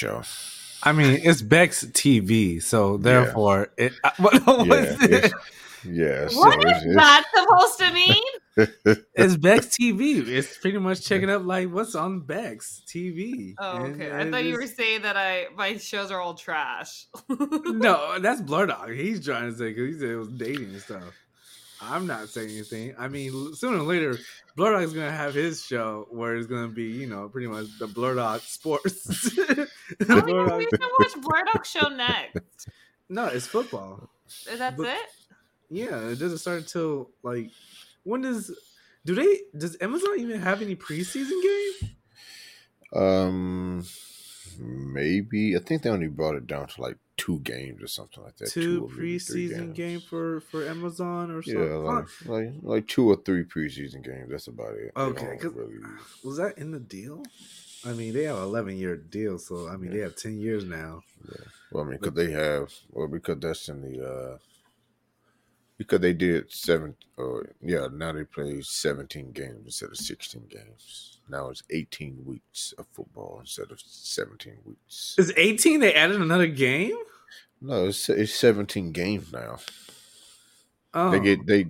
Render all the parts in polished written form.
show. I mean, it's Beck's TV, so therefore, what Yeah, was it? What is that supposed to mean? It's Beck's TV. It's pretty much checking up like what's on Beck's TV. Oh, okay. And I thought you were saying that my shows are all trash. No, that's Blur Dog. He's trying to say because he said it was dating and stuff. I'm not saying anything. I mean, sooner or later, Blur Dog is gonna have his show where it's gonna be, pretty much the Blur Dog Sports. We should watch Blur Dog show next. No, it's football. That's it? Yeah, it doesn't start until like when does Amazon even have any preseason game? Maybe I think they only brought it down to like 2 games or something like that. 2 preseason games for Amazon or something. Yeah, like 2 or 3 preseason games. That's about it. Okay, was that in the deal? I mean, they have an 11-year deal, so I mean they have 10 years now. Yeah. Well, I mean, because that's in the because they did 7. Now they play 17 games instead of 16 games. Now it's 18 weeks of football instead of 17 weeks. Is 18? They added another game? No, it's 17 games now. Oh, They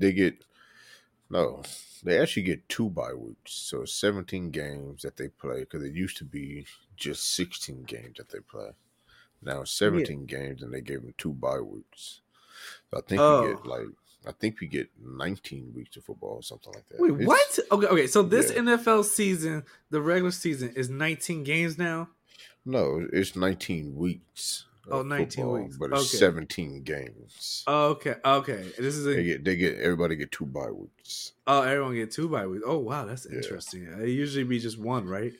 actually get 2 bye weeks. So it's 17 games that they play because it used to be just 16 games that they play. Now it's 17 games and they gave them 2 bye weeks. So I think we get 19 weeks of football or something like that. Wait, what? Okay. So this NFL season, the regular season, is 19 games now? No, it's 19 weeks. 19 football, weeks. But it's 17 games. Okay. This is everybody get 2 bye weeks. Oh, everyone get 2 bye weeks. Oh, wow, that's interesting. It usually be just 1, right?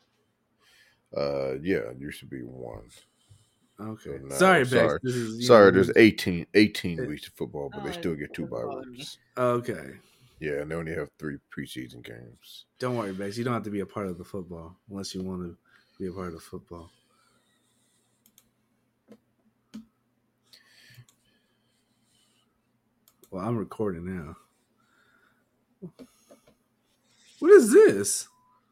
It used to be 1. Okay. So sorry, Bex. There's 18 weeks of football, but they still get 2 bye weeks. Okay. Yeah, and they only have 3 preseason games. Don't worry, Bex. You don't have to be a part of the football unless you want to be a part of the football. Well, I'm recording now. What is this?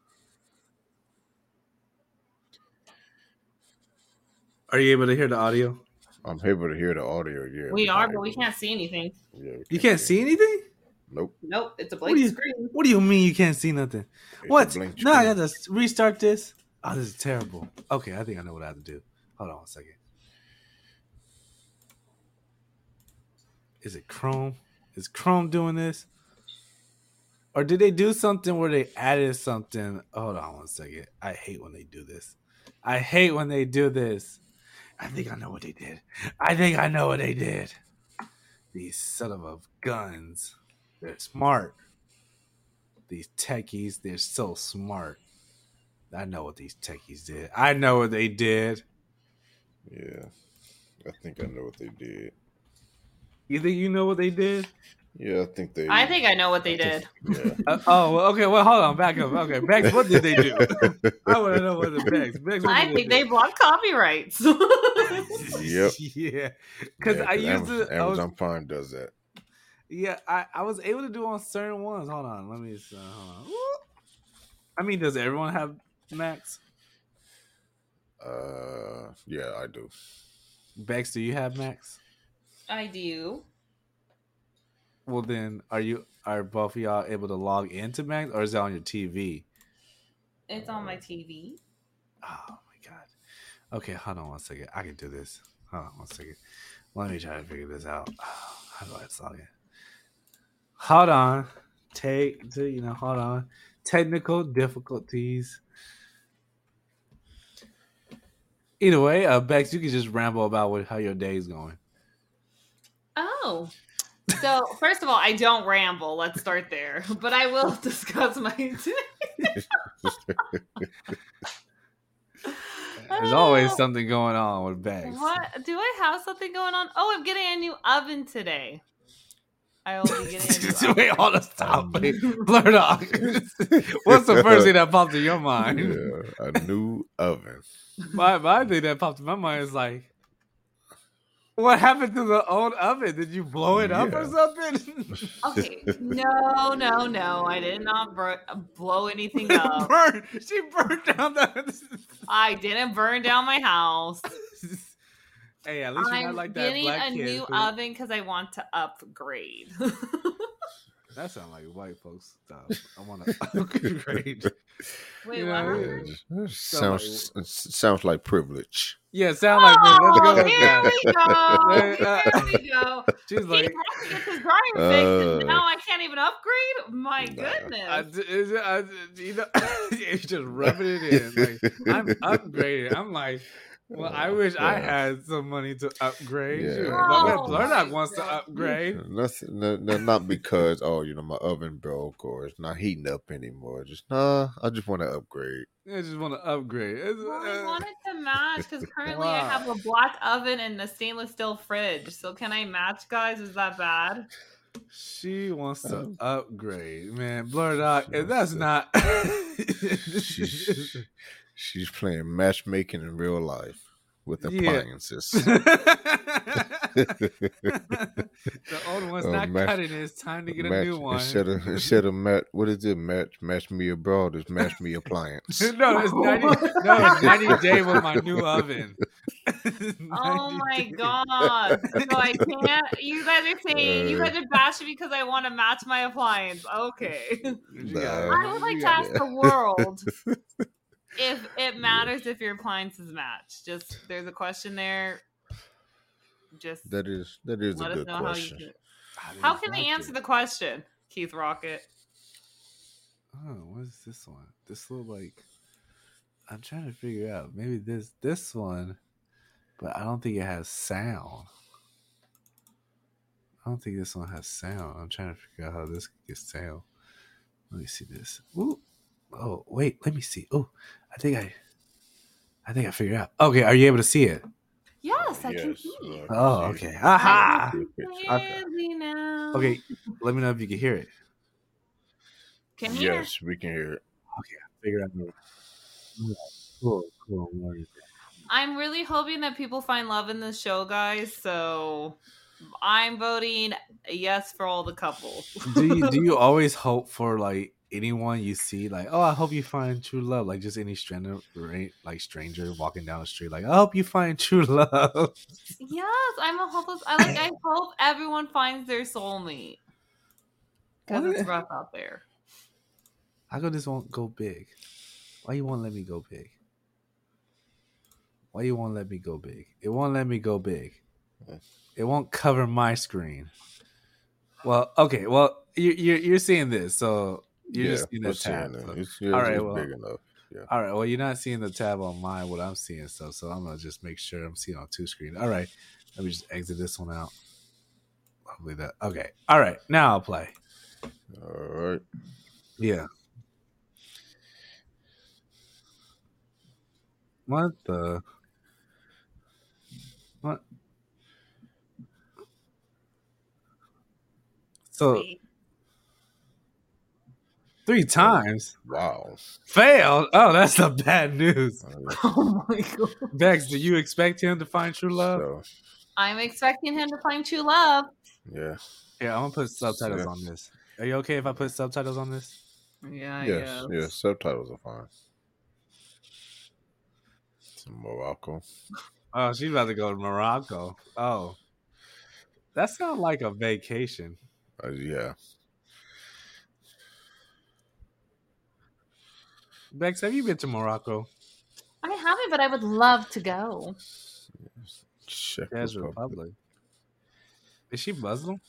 Are you able to hear the audio? I'm able to hear the audio, yeah. We are, but we can't see anything. Yeah, you can't see anything? Nope. It's a blank screen. What do you mean you can't see nothing? What? No, I gotta restart this. Oh, this is terrible. Okay, I think I know what I have to do. Hold on 1 second. Is it Chrome? Is Chrome doing this? Or did they do something where they added something? Hold on 1 second. I hate when they do this. I think I know what they did. These son of a guns. They're smart. These techies, they're so smart. I know what these techies did. I know what they did. Yeah. I think I know what they did. You think you know what they did? Yeah, I think I know what they did. Yeah. Okay. Well, hold on. Back up. Okay, Bex, what did they do? I want to know what the Bex. I think they blocked copyrights. Yep. Yeah. Because I used to. Amazon Prime does that. Yeah, I was able to do on certain ones. Hold on. Let me. Hold on. I mean, does everyone have Macs? Yeah, I do. Bex, do you have Macs? I do. Well, then, are both of y'all able to log into Macs, or is it on your TV? It's on my TV. Oh my god. Okay, hold on 1 second. I can do this. Hold on 1 second. Let me try to figure this out. How do I log in? Hold on. Hold on. Technical difficulties. Either way, Bex, you can just ramble about how your day's going. Oh. So, first of all, I don't ramble. Let's start there. But I will discuss my day. There's always something going on with Bex. What? Do I have something going on? Oh, I'm getting a new oven today. I will be getting a new oven. Wait, hold on, stop. Blur Dog. What's the first thing that popped in your mind? Yeah, a new oven. My thing that popped in my mind is like, What happened to the old oven? Did you blow it up or Yeah. something? Okay, no, I did not blow anything up. She burned down the. I didn't burn down my house. Hey, at least you're not I'm like that getting black a kid new who. oven because I want to upgrade. That sounds like white folks stuff. I want to upgrade. Wait, You what? know, happened? Sounds like privilege. Yeah, sound like me. Let's go Oh, with here that. we go. Uh, Here we go. She's Keith like, Rocky gets his dryer fixed, and Uh, now I can't even upgrade. My Nah. goodness. you know, you're just rubbing it in. Like, I'm upgraded. I'm like, well, I wish I had some money to upgrade. Yeah. Shoot. Oh, But Blurdock my wants to God. upgrade. Not because my oven broke or it's not heating up anymore. Just I just want to upgrade. I just want to upgrade. Well, I wanted to match because currently Why? I have a black oven and a stainless steel fridge. So can I match, guys? Is that bad? She wants to upgrade, man. Blurdock, and that's not. She's playing matchmaking in real life with Yeah. appliances. The old one's not cutting it. It's time to get a new one. Instead of match me abroad, it's match me appliance. No, it's 90 day with my new oven. Oh 90 my day. God. So I can't. You guys are saying you guys are bashing me because I want to match my appliance. Okay. You got it. I would like to ask the world if it matters if your appliances match. Just there's a question there. Just That is a let us good know question. how can they answer the question, Keith Rocket? Oh, what is this one? This look like I'm trying to figure out. Maybe this one, but I don't think it has sound. I don't think this one has sound. I'm trying to figure out how this gets sound. Let me see this. Ooh. Oh, wait, let me see. Oh, I think I figured out. Okay, are you able to see it? Yes, I can Yes, see. I can Oh, see it. okay. Aha. I can see a picture. Clearly now. Okay, let me know if you can hear it. Can hear. Yes, we can hear it. Figure out. Cool. I'm really hoping that people find love in this show, guys. So I'm voting yes for all the couples. Do you always hope for like anyone you see, like, oh, I hope you find true love, like just any stranger walking down the street, like, I hope you find true love. Yes, I'm a hopeless. I hope everyone finds their soulmate because it's rough out there. How come this won't go big? Why you won't let me go big? Why you won't let me go big? It won't let me go big. It won't cover my screen. Well, okay. Well, you're seeing this, so you're just seeing we're that tab. seeing So. it. It's All right, it's well, big enough. Yeah. All right. Well, you're not seeing the tab on mine. What I'm seeing, so I'm gonna just make sure I'm seeing on two screens. All right. Let me just exit this one out. Hopefully that. Okay. All right. Now I'll play. All right. Yeah. What the? What? So 3 times. Wow. Failed? Oh, that's the bad news. Oh my God. Bex, do you expect him to find true love? So, I'm expecting him to find true love. yeah. Yeah, I'm gonna put subtitles on this. Are you okay if I put subtitles on this? Yeah. Yes. Yes. Subtitles are fine. Some Morocco. Oh, she's about to go to Morocco. Oh, that sounds like a vacation. Yeah. Bex, have you been to Morocco? I haven't, but I would love to go. Czech Yes, Republic. Republic. Is she Muslim?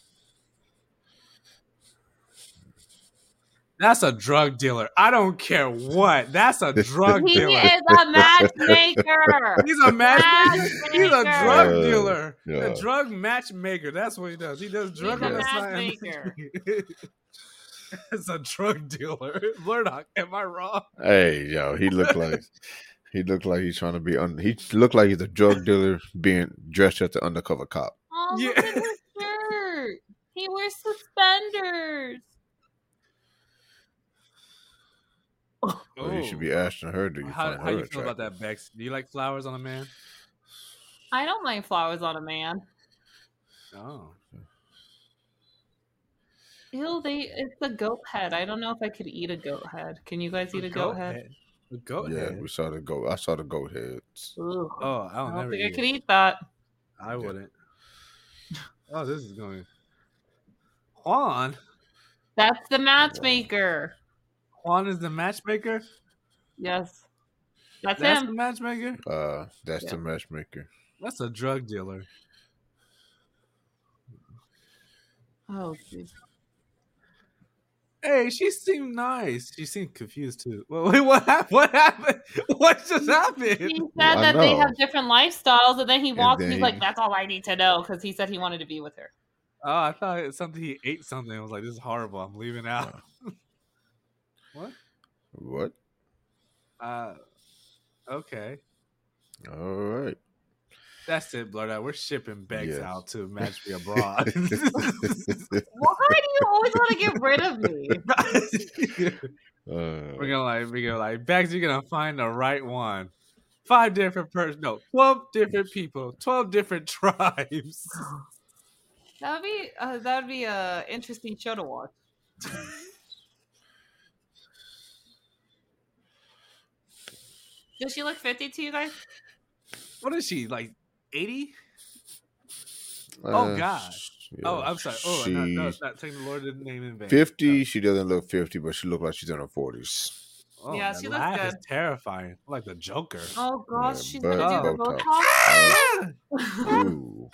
That's a drug dealer. I don't care what. That's a drug He dealer. is a matchmaker. He's a matchmaker. He's a drug dealer. Yeah. A drug matchmaker. That's what he does. He does drug He's on a the side. matchmaker. It's a drug dealer. Blurdock, am I wrong? Hey, yo, he looked like he's trying to be he looked like he's a drug dealer being dressed as the undercover cop. Oh, Yeah. look at his shirt. He wears suspenders. Well, you should be asking her, do you find How her you feel about attractive? that, Bex? Do you like flowers on a man? I don't like flowers on a man. Oh, Ew, it's a goat head. I don't know if I could eat a goat head. Can you guys eat a goat head? A goat Yeah, head. we saw the goat. I saw the goat heads. Ugh. Oh, I'll I don't never think I eat could it. eat that. I wouldn't. Oh, this is going. Juan. That's the matchmaker. Juan is the matchmaker. Yes. That's That's him. the matchmaker. That's Yeah. the matchmaker. That's a drug dealer. Oh, geez. Hey, she seemed nice. She seemed confused too. Wait, what happened? What happened? What just He happened? said I that they know. have different lifestyles, and then he walks and he's then like, he- that's all I need to know, because he said he wanted to be with her. Oh, I thought it was something he ate something. I was like, this is horrible. I'm leaving out. What? What? Okay. All right. That's it, Blurred Out. We're shipping Bex Yes. out to Match Me Abroad. Why do you always want to get rid of me? We're gonna like Bex, you're gonna find the right one. 5 different 12 different people, 12 different tribes. That would be a interesting show to watch. Does she look 50 to you guys? What is she, like 80? Oh, God. Yeah, Oh, I'm sorry. Oh, she, not taking the Lord in name in vain. 50. She doesn't look 50, but she looks like she's in her 40s. Oh, Yeah, that she looks laugh is good. terrifying. Like the Joker. Oh gosh, Yeah, she's but gonna do the Botox. Botox. Ooh.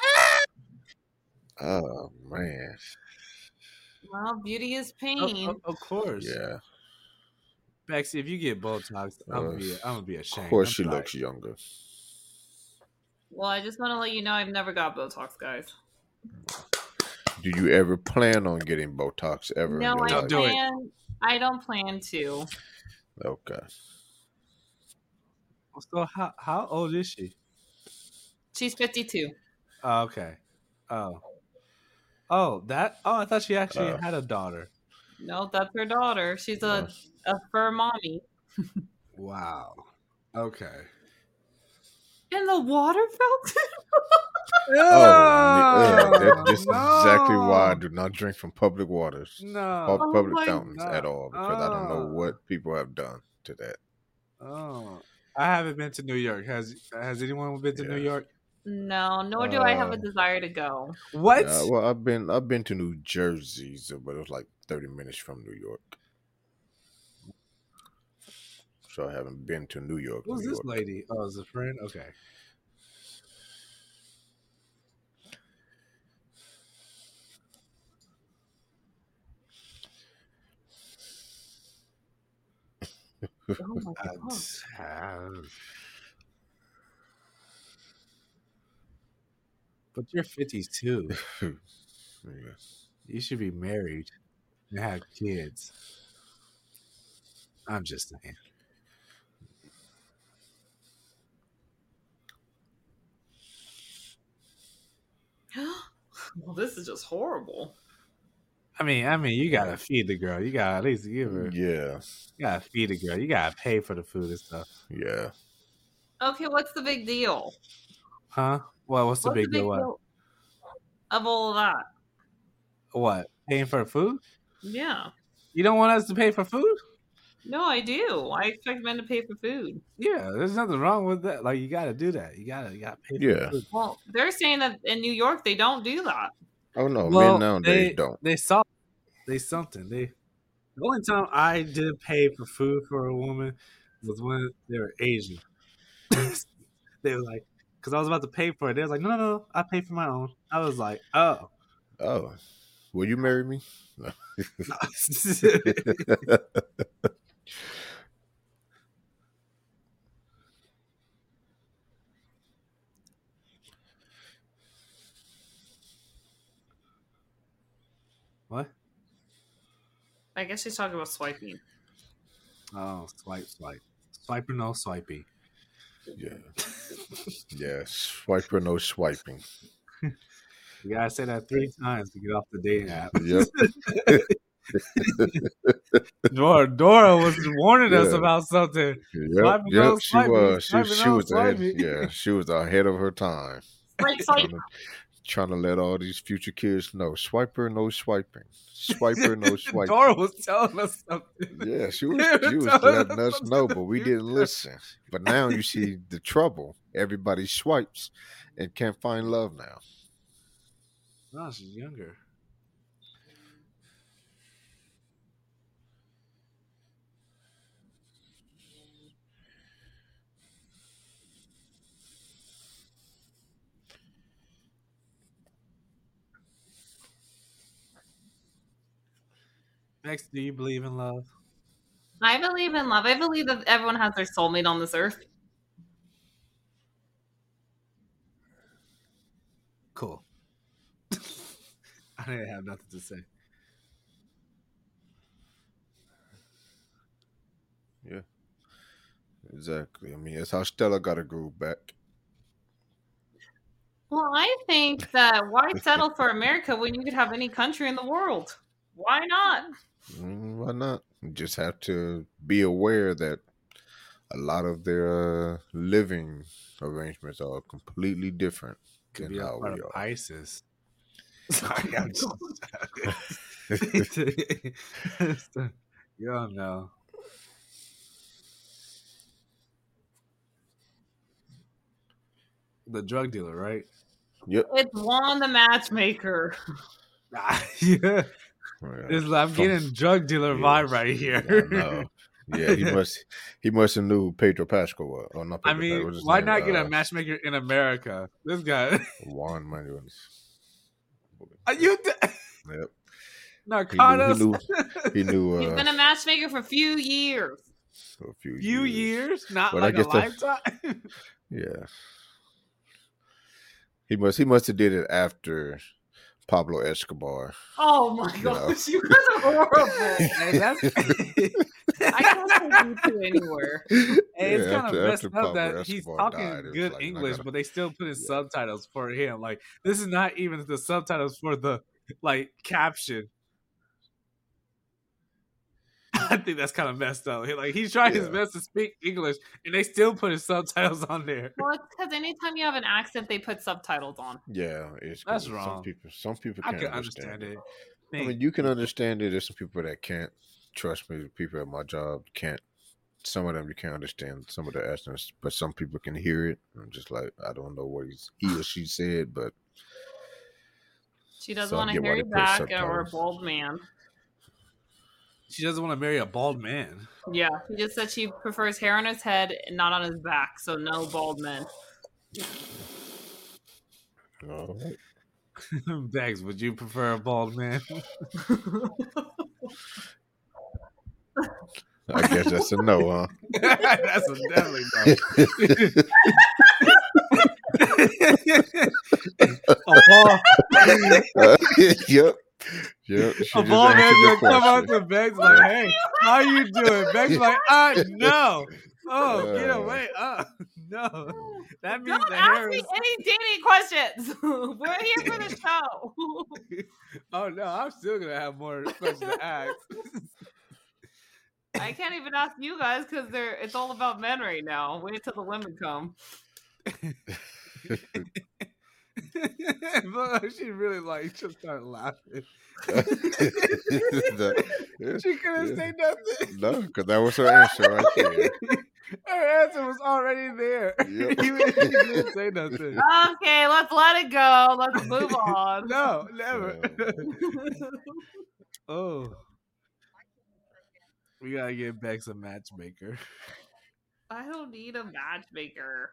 Oh man. Well, beauty is Oh, pain. of course. Yeah. Bexy, if you get Botox, I'm gonna be ashamed. Of course, I'm she like, looks younger. Well, I just want to let you know I've never got Botox, guys. Do you ever plan on getting Botox ever No, in your I life? do it. plan. I don't plan to. Okay. So how old is she? She's 52. Oh, okay. Oh, I thought she actually had a daughter. No, that's her daughter. She's a fur mommy. Wow. Okay. In the water fountain? This is exactly why I do not drink from public waters, No. public my fountains at God. all, because I don't know what people have done to that. Oh, I haven't been to New York. Has anyone been to New Yeah. York? No, nor do I have a desire to go. What? Well, I've been to New Jersey, but it was like 30 minutes from New York. So I haven't been to New York. Who's New this York. lady? Oh, is a friend? Okay. Oh my god. But you're 52. Yeah. You should be married and have kids. I'm just saying. Well, this is just horrible. I mean, you gotta feed the girl. You gotta at least give her. Yeah. You gotta feed the girl. You gotta pay for the food and stuff. Yeah. Okay, what's the big deal? Huh? Well, what's the big deal? Of all of that? What? Paying for food? Yeah. You don't want us to pay for food? No, I do. I expect men to pay for food. Yeah, there's nothing wrong with that. Like, you gotta do that. You gotta pay for Yeah. food. Well, they're saying that in New York they don't do that. Oh no, Well, men nowadays don't. They something. The only time I did pay for food for a woman was when they were Asian. They were like, because I was about to pay for it. They was like, no, I pay for my own. I was like, oh. Oh, will you marry me? No. What? I guess she's talking about swiping. Oh, swipe. Swipe or no swiping. Yeah. Yeah. Swipe or no swiping. You gotta say that 3 times to get off the dating app. Yep. Dora was warning us Yeah. about something. Yep. Swiping no She swiping, was. swiping She no was ahead. swiping. Yeah. She was ahead of her time. Swipe. trying to let all these future kids know. Swiper, no swiping. Swiper, no swiping. Dora was telling us something. Yeah, she was letting us know, but we didn't listen. But now you see the trouble. Everybody swipes and can't find love now. No, she's younger. Next, do you believe in love? I believe in love. I believe that everyone has their soulmate on this earth. Cool. I didn't have nothing to say. Yeah, exactly. I mean, that's how Stella got her groove back. Well, I think that why settle for America when you could have any country in the world? Why not? Why not? You just have to be aware that a lot of their living arrangements are completely different Could than be a how part we of are. ISIS. Sorry, I'm just. You don't know. The drug dealer, right? Yep. It's Juan the matchmaker. Yeah. Yeah. I'm getting drug dealer vibe right here. I know. Yeah, he must have knew who Pedro Pascal was. Or not Pedro I mean, Pascal. What's his why name? not get a matchmaker in America? This guy. Juan Manuel. Are you? Yep. Narcotics. He knew. He's been a matchmaker for a few years. For a few years, not But like a lifetime. Yeah. He must have did it after Pablo Escobar. Oh my gosh, you guys are horrible. Hey, I can't take you two anywhere. Hey, it's kind of messed up that Escobar he's talking died, good like, English, but they still put in subtitles for him. Like, this is not even the subtitles for the caption. I think that's kind of messed up. Like, he's trying his best to speak English, and they still put his subtitles on there. Well, it's because anytime you have an accent, they put subtitles on. Yeah, that's wrong. Some people can't understand it. I mean, you can understand it. There's some people that can't. Trust me, the people at my job can't. Some of them you can't understand some of the accents, but some people can hear it. I'm just like, I don't know what he or she said, but she doesn't want to hear you back or a bald man. She doesn't want to marry a bald man. Yeah, she just said she prefers hair on his head and not on his back, so no bald men. All right. Bags, would you prefer a bald man? I guess that's a no, huh? That's a definitely no. Yep. A bald man's gonna come out to Bex like, "Hey, how you doing?" Bex like, no. Oh, get away. No. That means don't the ask hair me is... any dating questions. We're here for the show. Oh no, I'm still gonna have more questions to ask. I can't even ask you guys because it's all about men right now. Wait till the women come. But she really just started laughing. She couldn't say nothing. No, because that was her answer right there. Her answer was already there. Yep. Even if she didn't say nothing. Okay, let's let it go. Let's move on. No, never. Oh. We gotta get Bex a matchmaker. I don't need a matchmaker.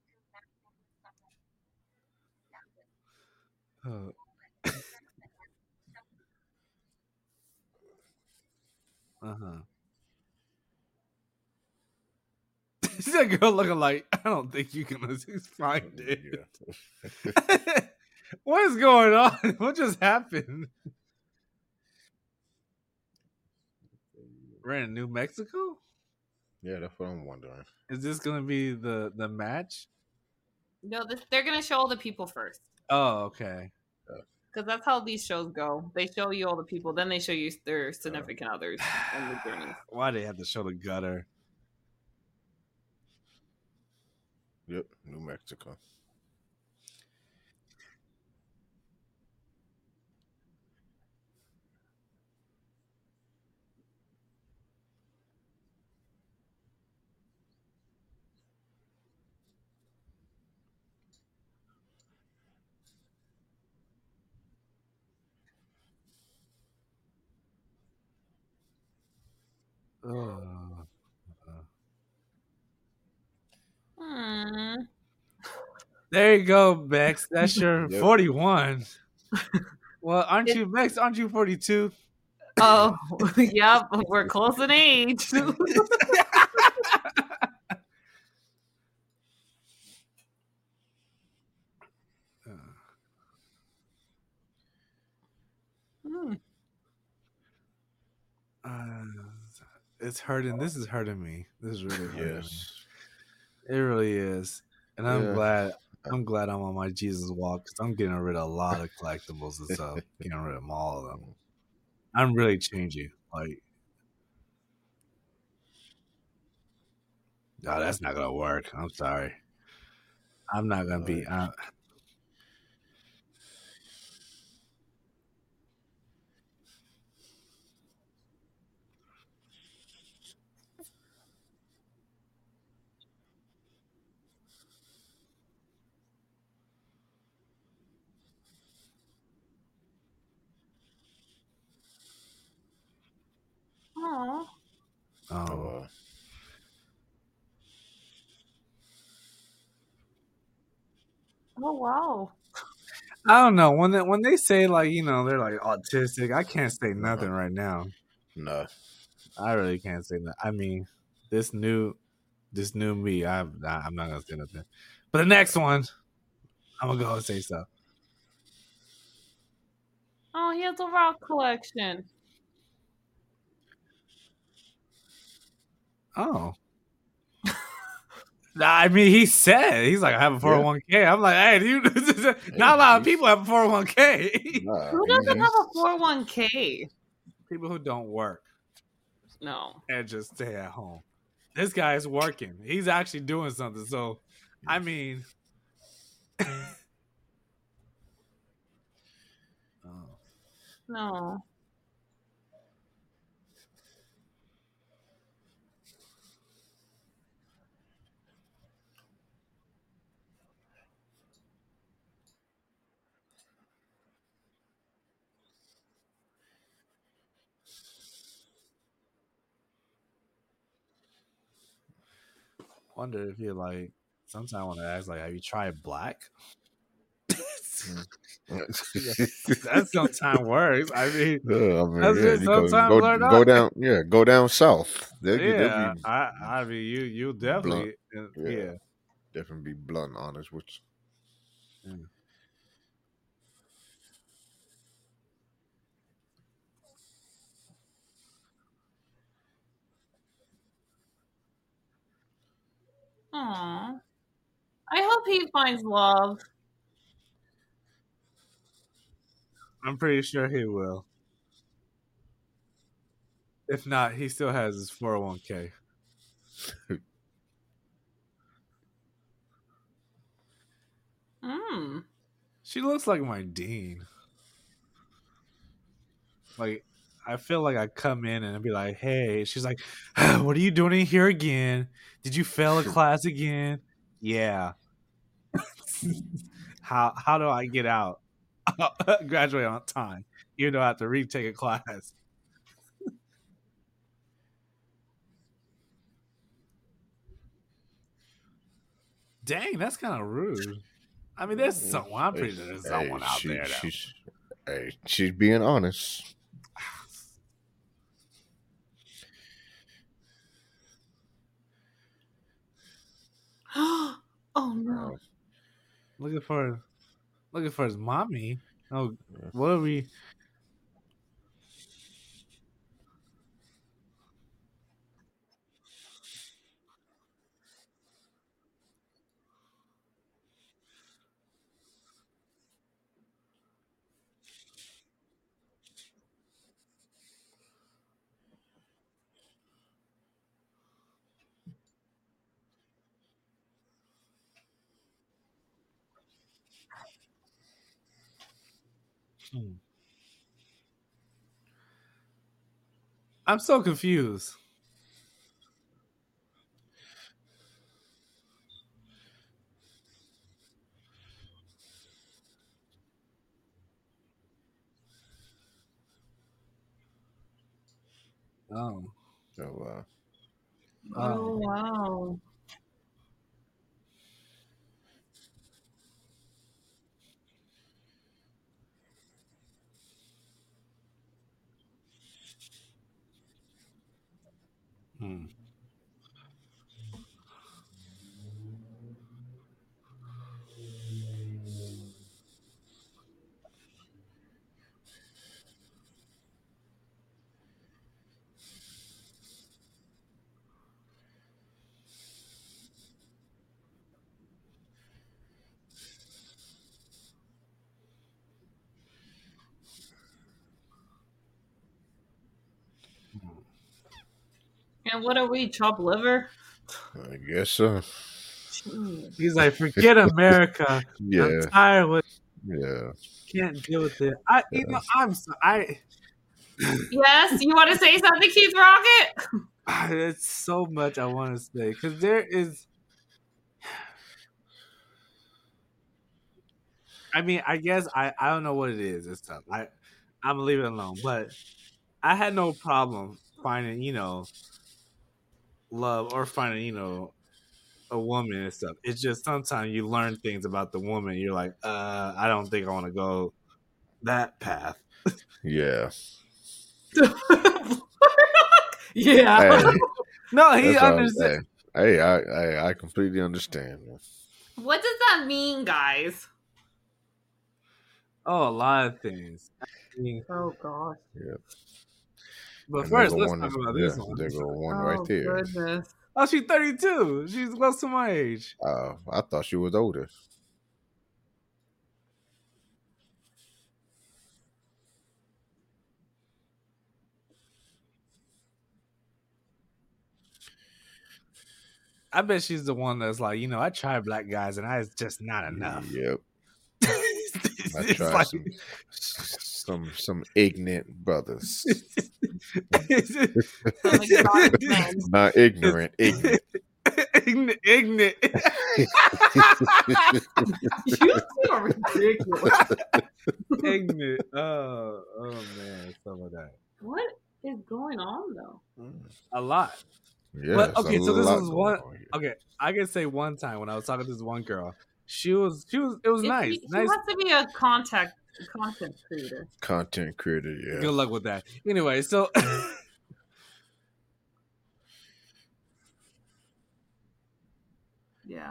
Oh. She's that girl looking like, I don't think you can find it. Yeah. What is going on? What just happened? We're in New Mexico? Yeah, that's what I'm wondering. Is this going to be the match? No, they're going to show all the people first. Oh, okay. Because that's how these shows go. They show you all the people, then they show you their significant others and the journey. Why do they have to show the gutter? Yep, New Mexico. Oh. Hmm. There you go, Bex. That's your Yep. 41. Well, aren't It- you, Bex? Aren't you 42? Oh, yep. We're close in age. Hmm. Uh, it's hurting. This is hurting me. This is really hurting me. Yes. It really is. And I'm Yeah. glad. I'm glad I'm on my Jesus walk because I'm getting rid of a lot of collectibles and stuff. Getting rid of all of them. I'm really changing. Like, no, that's not gonna work. I'm sorry. I'm not gonna be. Oh. Oh, Oh wow. I don't know when they say like they're like autistic. I can't say nothing No. right now. No. I really can't say that. I mean, this new me. I'm not gonna say nothing. But the next one, I'm gonna go and say so. Oh, he has a rock collection. Oh, I mean, he's like, I have a 401k. I'm like, hey, not a lot of people have a 401k. Nah, Who doesn't have a 401k? People who don't work No. and just stay at home. This guy is working. He's actually doing something. So, I mean, oh. No. Wonder if you like. Sometimes I want to ask, like, have you tried black? That sometimes works. I mean, that's yeah, just you go sometimes or go not. down, go down south. They'll Yeah, be I mean, you blunt. definitely, Yeah, yeah. definitely be blunt, honest with Yeah. Aw. I hope he finds love. I'm pretty sure he will. If not, he still has his 401k. you. Hmm. She looks like my dean. Like, I feel like I come in and be like, "Hey," she's like, "What are you doing in here again? Did you fail a class again?" Yeah. How do I get out? Graduate on time, even though I have to retake a class. Dang, that's kind of rude. I mean, there's someone. I'm pretty sure there's Hey, someone out there that. she's being honest. Oh no. looking for looking for his mommy. Oh, what are we? Hmm. I'm so confused. Oh. So Oh wow. Hmm. And what are we? Chopped liver? I guess so. Jeez. He's like, forget America. I'm Yeah, tired with. yeah. Can't deal with it. Yeah. I'm so, I. Yes, you want to say something, Keith Rocket? It's so much I want to say because there is. I mean, I guess I don't know what it is. It's tough. I'm gonna leave it alone. But I had no problem finding love or finding a woman and stuff. It's just sometimes you learn things about the woman. You're like, I don't think I want to go that path. Yeah. Yeah. Hey, No, he that's all. understands. I completely understand. Man. What does that mean, guys? Oh, a lot of things. I mean, Oh gosh. Yeah. but And there first, go let's one. talk about Yeah, this one. there go one right Oh there. goodness. Oh, she's 32. She's close to my age. I thought she was older. I bet she's the one that's like, I tried black guys and I was just not enough. Yep. I It's tried like, some ignorant brothers. Some exotic men. Not ignorant, ignorant. ignorant. You two are ridiculous. ignorant. Oh man, some of that. What is going on though? A lot. Yeah, But it's okay, a so this lot was going one. on here. Okay, I can say one time when I was talking to this one girl, it was nice. She Nice. has to be a content creator. Content creator, yeah. Good luck with that. Anyway, so Yeah.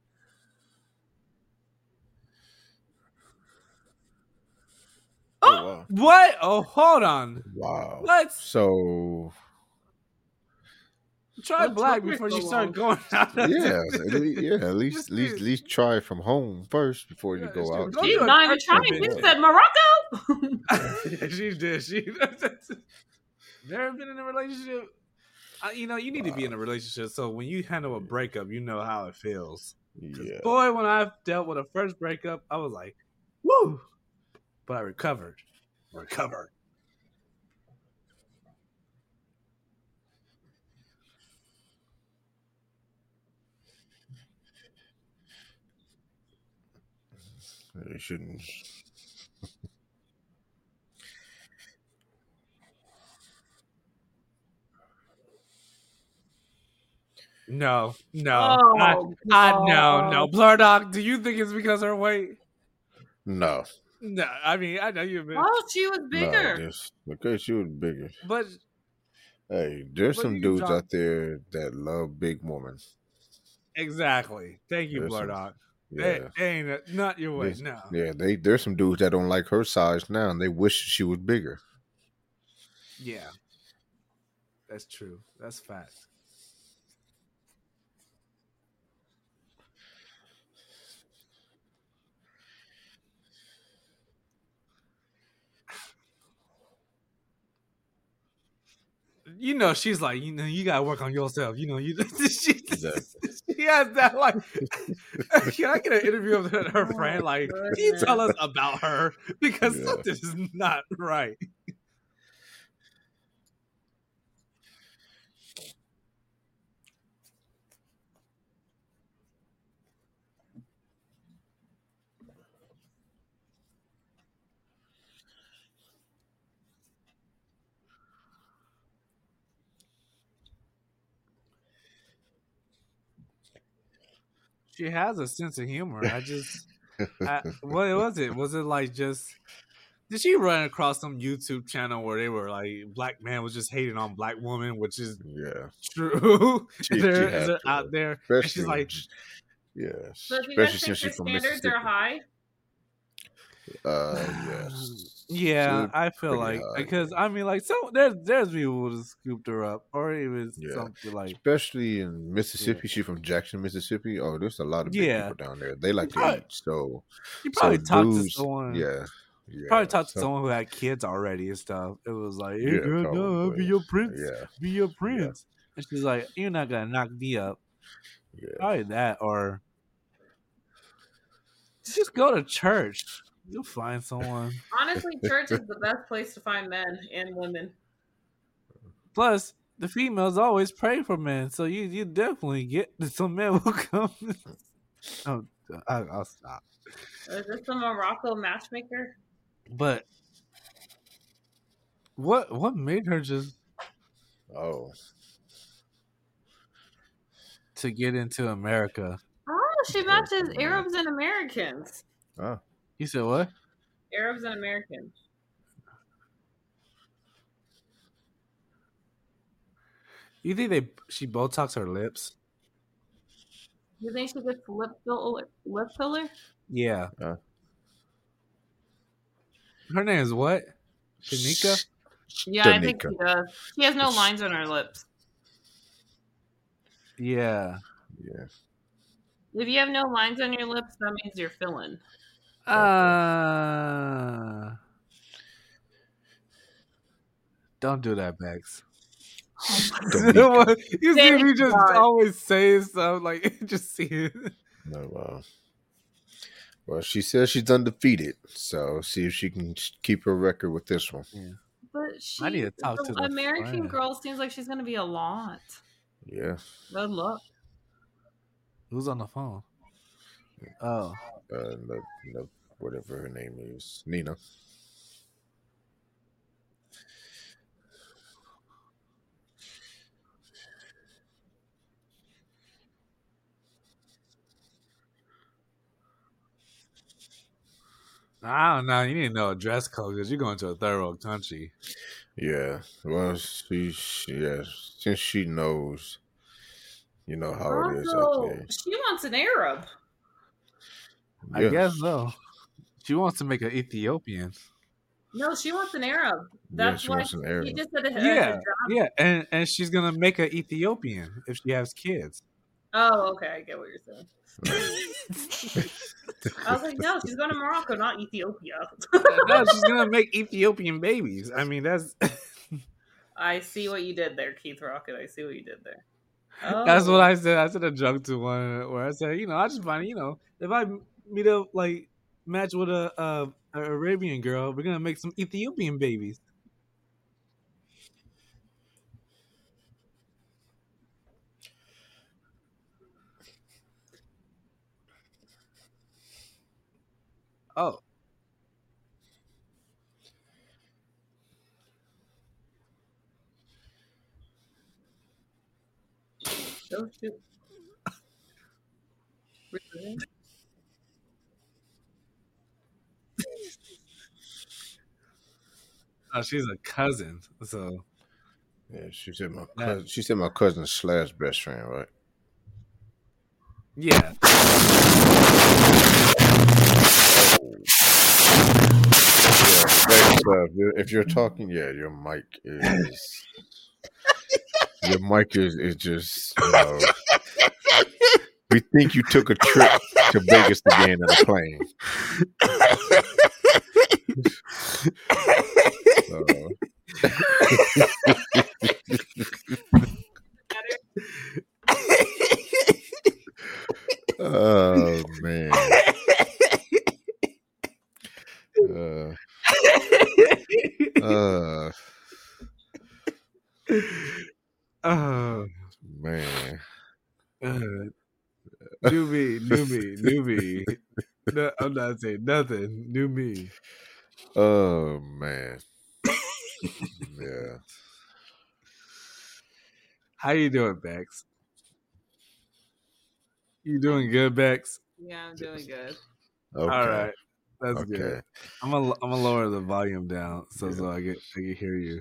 Oh, wow. what? Oh, hold on. Wow. What? So Try What black took her before so you start long? going out. yeah, at least try it from home first before you Yeah, go out. go She's do a not even church trying. campaign. She said Morocco. Yeah, she did. She never been in a relationship. You need to be in a relationship. So when you handle a breakup, you know how it feels. Yeah. Boy, when I dealt with a first breakup, I was like, "Woo!" But I recovered. You shouldn't. No. Oh, No. Blur Dog, do you think it's because of her weight? No. No, I mean, I know you admit. Oh, she was No, bigger. just because she was bigger. But Hey, there's But some you dudes drop- out there that love big women. exactly. Thank you, There's Blur some- Dog. Yeah. Ain't not your way. There's- No. Yeah, there's some dudes that don't like her size now, and they wish she was bigger. Yeah. That's true. That's fact. She's like, you gotta work on yourself. She has that like. Can I get an interview of her friend? Like, can you goodness. tell us about her because Yeah. something is not right. She has a sense of humor. What was it? Was it like just? Did she run across some YouTube channel where they were like black man was just hating on black woman, which is Yeah, true? she had They're to, out there, and she's especially like, yeah, So do you guys especially think since the she's from standards are Mississippi. high? Yes, yeah, they're I feel pretty like high. because I mean, like, so there's people who scooped her up, or even Yeah, something like, especially in yeah, Mississippi. She's from Jackson, Mississippi. Oh, there's a lot of big yeah. people down there. They like to Probably, eat. So, she so probably talked to dudes, someone. yeah, yeah, Probably talked to so someone who had kids already and stuff. It was like, hey yeah, girl, no, I'll be probably, your prince, yeah, be your yeah, prince. And she's like, you're not gonna knock me up. yeah. Probably that, or just go to church. You'll find someone. Honestly, church is the best place to find men and women. Plus, the females always pray for men, so you definitely get some men will come. Oh, I'll stop. Is this the Morocco matchmaker? But what made her just Oh, to get into America? Oh, she matches yeah. Arabs and Americans. Oh, You said what? Arabs and Americans. You think she Botox her lips? You think she gets lip filler? Yeah. uh, Her name is what? Tanika? Yeah, I think Danica. she does. She has no lines on her lips. Yeah. Yeah. If you have no lines on your lips, that means you're filling. Don't do that, Bex. Danica. You see me just always saying stuff like just see it. No, well, she says she's undefeated, so see if she can keep her record with this one. Yeah. But I need to talk to the American friend. girl seems like she's gonna be a lot. Yeah. Good luck. Who's on the phone? Oh. Whatever her name is, Nina. I don't know. You need to know a dress code because you're going to a third world country. Yeah. Well, since she knows, how it is out there. She wants an Arab. I guess so. She wants to make an Ethiopian. No, she wants an Arab. That's she why wants an Arab. she just said a yeah, and she's gonna make an Ethiopian if she has kids. Oh, okay, I get what you're saying. I was like, no, she's going to Morocco, not Ethiopia. No, she's gonna make Ethiopian babies. I mean, that's. I see what you did there, Keith Rocket. I see what you did there. Oh. That's what I said. I said a joke to one where I said, I just find, if I meet up like match with a Arabian girl, we're gonna make some Ethiopian babies. Oh. Oh, shoot. Oh, she's a cousin, so. Yeah, she said my cousin. She said my cousin / best friend, right? Yeah. If you're talking, your mic is just. We think you took a trip to Vegas again on a plane. Oh man. Oh man. New me. No, I'm not saying nothing. New me. Oh man. Yeah. How you doing, Bex? You doing good, Bex? Yeah, I'm doing good. All Okay. right, that's good. Okay. I'm gonna lower the volume down so I can hear you.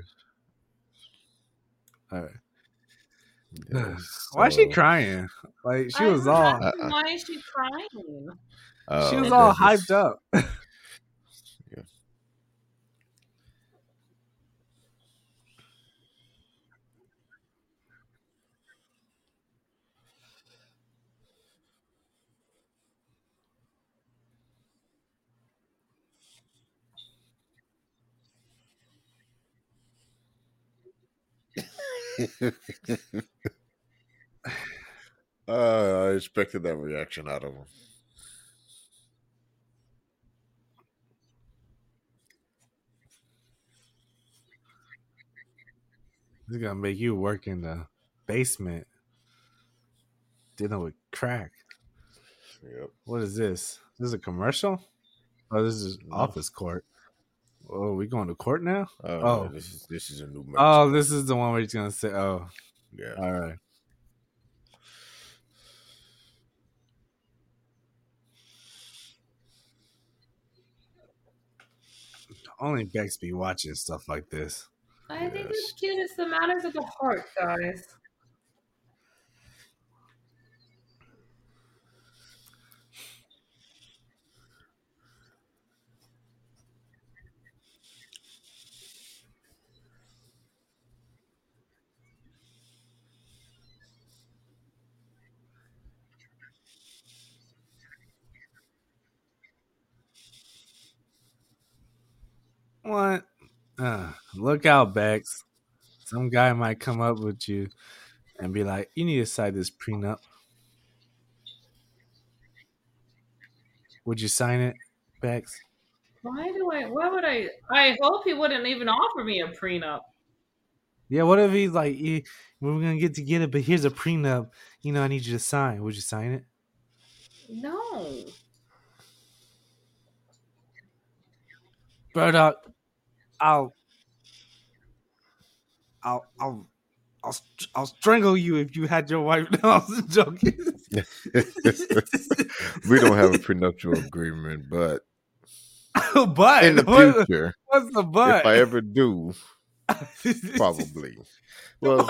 All right. Yes. Why is she So, crying? Like she I was don't all know. Why is she crying? she was oh, all that hyped is. up. Yeah. I expected that reaction out of him. This is gonna make you work in the basement dealing with crack. Yep. What is this? This is a commercial? Oh, this is No. office court. Oh, we going to court now? Oh yeah. Oh, This is a New Mexico. oh, this is the one where he's gonna say, "Oh, Yeah. all right." Only Bex be watching stuff like this. I think Yes. it's cute. It's the matters of the heart, guys. What? Look out, Bex. Some guy might come up with you and be like, "You need to sign this prenup." Would you sign it, Bex? Why would I? I hope he wouldn't even offer me a prenup. Yeah. What if he's like, "We're gonna get together, but here's a prenup. You know, I need you to sign. Would you sign it?" No. Burdock, I'll, I'll, I'll, I'll strangle you if you had your wife. No, I was joking. We don't have a prenuptial agreement, but But in the future, what's the but? if I ever do, probably. Well,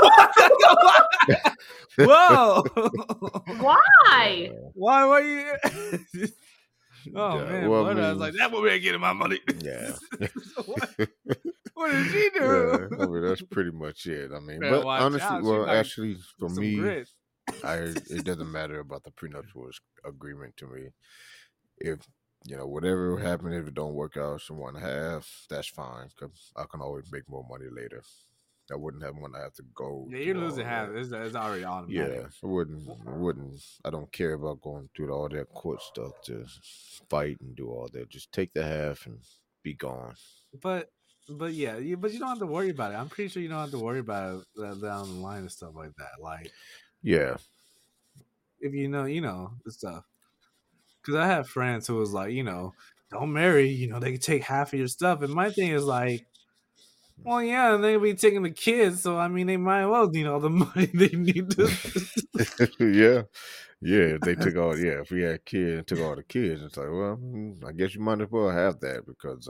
Whoa! Why? Why were you? Oh yeah, man, well, Blood, I was like, "That's what we're getting my money." yeah. What did she Yeah, do? I mean that's pretty much it. I mean, Better but watch honestly, out. She well, might actually, for some me, grits. it doesn't matter about the prenuptial agreement to me. If whatever happened, if it don't work out, some 1.5, that's fine. Cause I can always make more money later. I wouldn't want to have to go. Yeah, you're through all losing half. that. It's already automatic. Yeah, I wouldn't. I don't care about going through all that court stuff to fight and do all that. Just take the half and be gone. But yeah, but you don't have to worry about it. I'm pretty sure you don't have to worry about it down the line and stuff like that. Like, Yeah, if you know the stuff. Because I have friends who was like, don't marry. They can take half of your stuff. And my thing is like, well, yeah, and they'll be taking the kids, so I mean, they might as well need all the money they need to. yeah. If they took all, if we had kids and took all the kids, it's like, well, I guess you might as well have that because,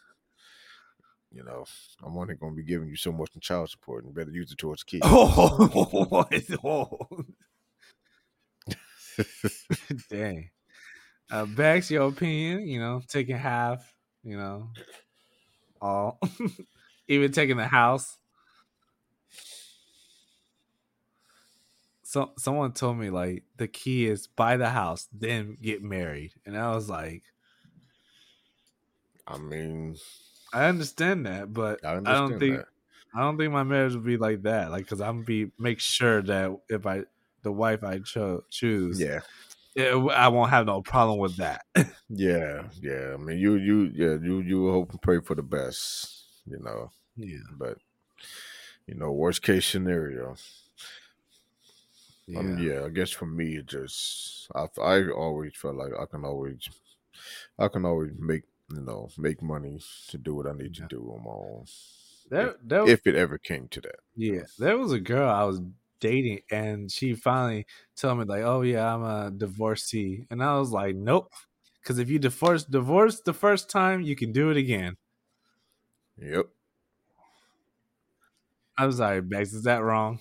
I'm only going to be giving you so much in child support, and better use it towards kids. Dang. Bex, your opinion, taking half, all, even taking the house. So someone told me like the key is buy the house, then get married, and I was like, I mean, I understand that, but I I don't think that. I don't think my marriage would be like that. Like, because I'm make sure that if the wife I choose, I won't have no problem with that. Yeah. I mean, you hope and pray for the best, Yeah. But worst case scenario. Yeah. I guess for me, it just I always felt like I can always make money to do what I need to do on my own. If it ever came to that. Yeah, there was a girl I was dating, and she finally told me like, "Oh yeah, I'm a divorcee," and I was like, "Nope," because if you divorce the first time, you can do it again. Yep. I was like, Bex, is that wrong?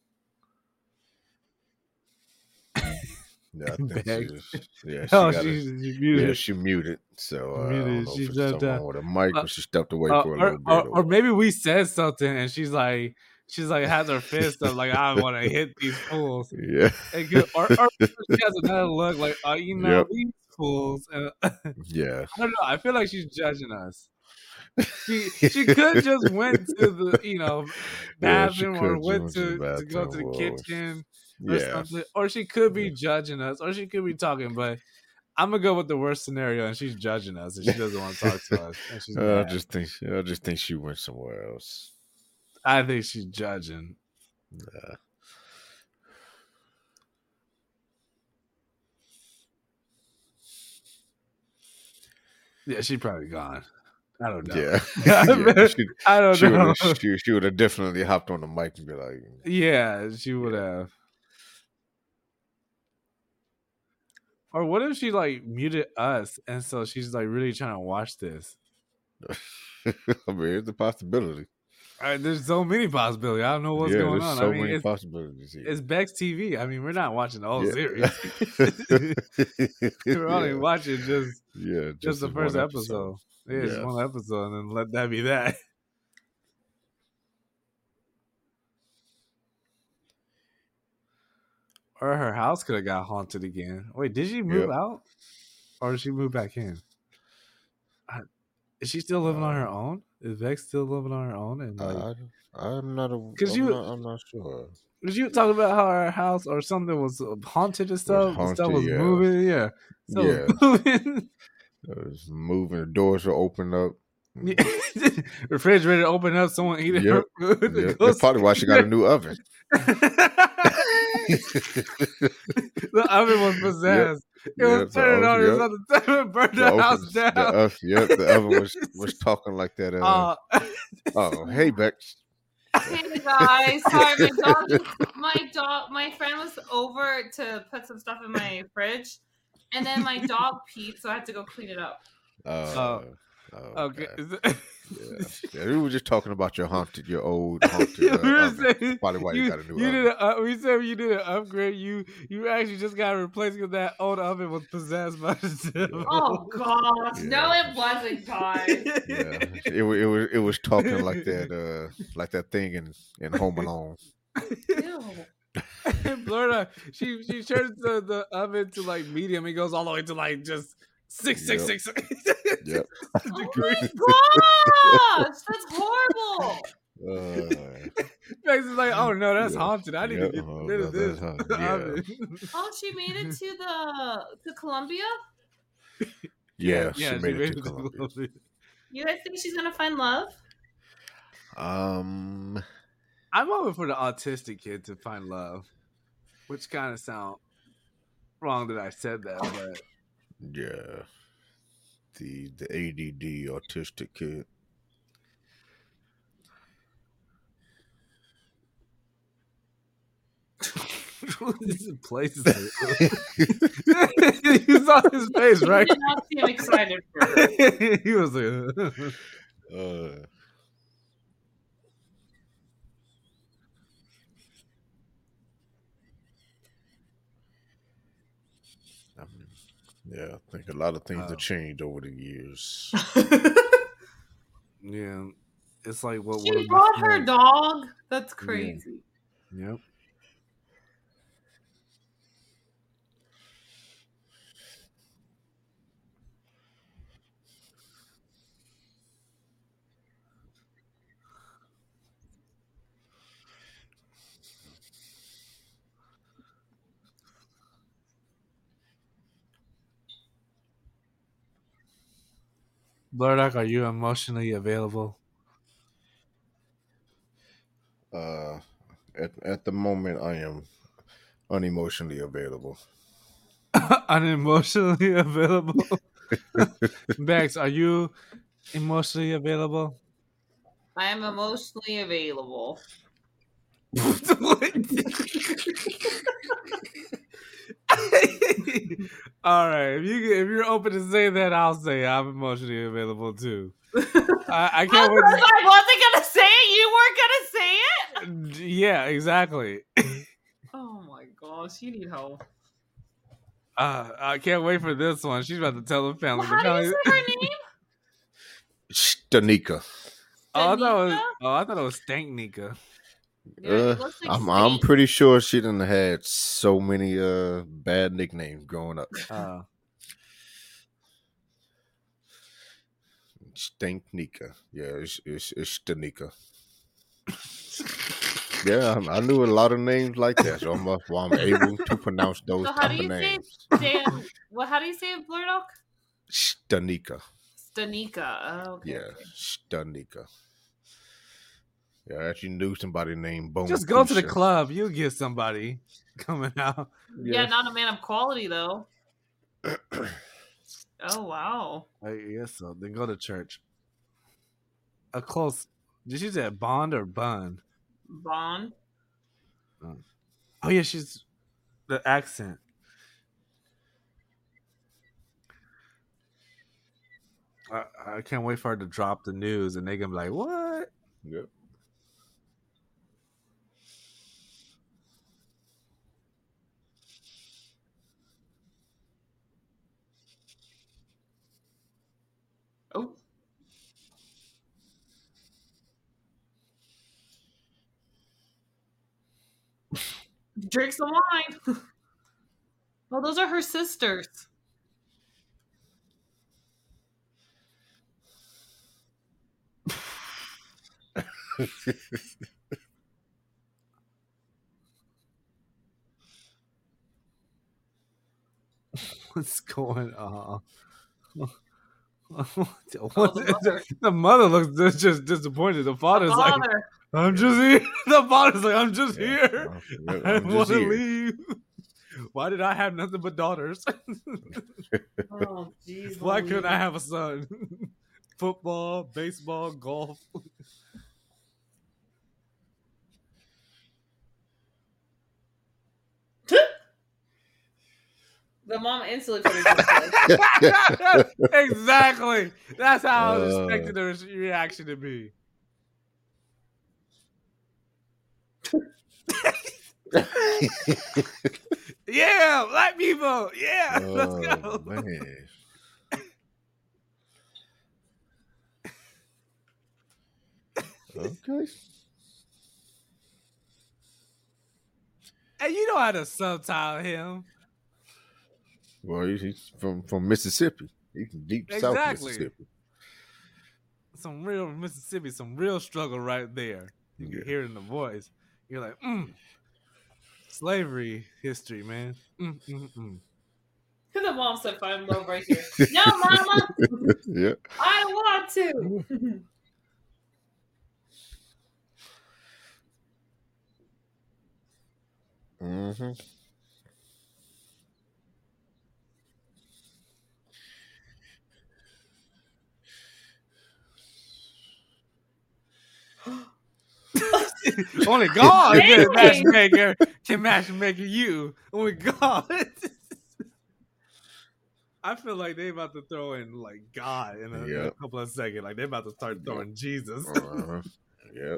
Yeah, I think Bex. she Oh, got she's Yeah, muted. she muted. So I don't Muted. know She if it's jumped something out. wrong with her mic, or she stepped away for a Or, little bit. or maybe we said something, and she's like has her fist up, like I want to hit these fools. Yeah. Or she has another look, like you know Yep. these fools. Yeah. I don't know. I feel like she's judging us. She could just went to the Yeah, she bathroom, or could went join the to go to bathroom. the Well, kitchen or yeah. something, or she could be judging us, or she could be talking. But I'm gonna go with the worst scenario, and she's judging us, and she doesn't want to talk to us, and she's I mad. just think she went somewhere else. I think she's judging. Yeah. Yeah, she probably gone. I don't know. Yeah. I don't know. She would have definitely hopped on the mic and be like, Yeah, she would have. Or what if she like muted us, and so she's like really trying to watch this? I mean, it's a possibility. There's so many possibilities. I don't know what's going on. So many possibilities here. It's Bex TV. I mean, we're not watching the whole series. We're only watching just the first episode. Yeah, just one episode, and then let that be that. Or her house could have got haunted again. Wait, did she move out, or did she move back in? Is she still living on her own? Is Vex still living on her own? And like, I'm not sure. Because you talking about how her house or something was haunted and stuff. The stuff was moving. Yeah. So moving. It was moving. The doors were open up. Refrigerator open up. Someone eating her food. That's probably why she got a new oven. The oven was possessed. It was turning on its other time and burned the house down. The oven was talking like that. Hey, Bex. Hey guys, sorry, my friend was over to put some stuff in my fridge, and then my dog peed, so I had to go clean it up. Okay. Yeah, we were just talking about your old haunted oven. Probably why you got a new oven. We said you did an upgrade. You actually just got replaced because that old oven was possessed by the devil. Oh gosh, no, it wasn't, guys. Yeah, it was talking like that thing in Home Alone. Ew. Florida, she turns the oven to like medium. It goes all the way to like just 666. Yep. Oh my gosh, that's horrible. Max is like, oh no, that's haunted. I need to get rid of this. Oh, she made it to Colombia? Yeah, she made it to Colombia. You guys think she's gonna find love? I'm hoping for the autistic kid to find love, which kind of sound wrong that I said that, but yeah, the ADD autistic kid. This place you saw his face, right? You did not seem excited for her. He was like, I think a lot of things have changed over the years. Yeah, it's like what she brought her dog. That's crazy. Yep. Blurdock, are you emotionally available? At the moment, I am unemotionally available. Unemotionally available? Bex, are you emotionally available? I am emotionally available. All right, if you're open to say that, I'll say I'm emotionally available too. I can't wait. I wasn't gonna say it. You weren't gonna say it. Yeah, exactly. Oh my gosh, you need help. I can't wait for this one. She's about to tell the family. Well, how do you say her name? Stanika. I thought it was Stank Nika. Yeah, it looks like I'm State. pretty sure she done had so many bad nicknames growing up. Stank Nika. Yeah, it's Stanika. Yeah, I knew a lot of names like that, so I'm able to pronounce those So how do type of you say names. Dan? Well, how do you say it, Blur Dog? Stanika. Stanika. Oh, okay. Yeah, Stanika. Yeah, I actually knew somebody named Bone. Just go to the club. You'll get somebody coming out. Yeah, not a man of quality though. Oh wow. I guess so. Then go to church. A close. Did she say Bond or Bun? Bond. Oh yeah, she's the accent. I can't wait for her to drop the news and they can be like, "What?" Yep. Oh. Drink some wine. Well, those are her sisters. What's going on? The mother looks just disappointed. The father's like, father. I'm just here. The father's like, I'm just here. I I'm want just to here. leave. Why did I have nothing but daughters? Oh, jeez. Why couldn't I have a son? Football, baseball, golf. The mom instantly put her Exactly. That's how I was expecting the reaction to be. Yeah, black people. Yeah, let's go. Man. Okay. And you know how to subtitle him. Well, he's from Mississippi. He's from deep South Exactly. Mississippi. Some real Mississippi, some real struggle right there. You can hear it in the voice. You're like, slavery history, man. The mom said, "Find love right here." No, mama. Yeah. I want to. Mm-hmm. Only God can matchmaker you. Only God. I feel like they about to throw in like God in a couple of seconds. Like they're about to start throwing Jesus. Yep.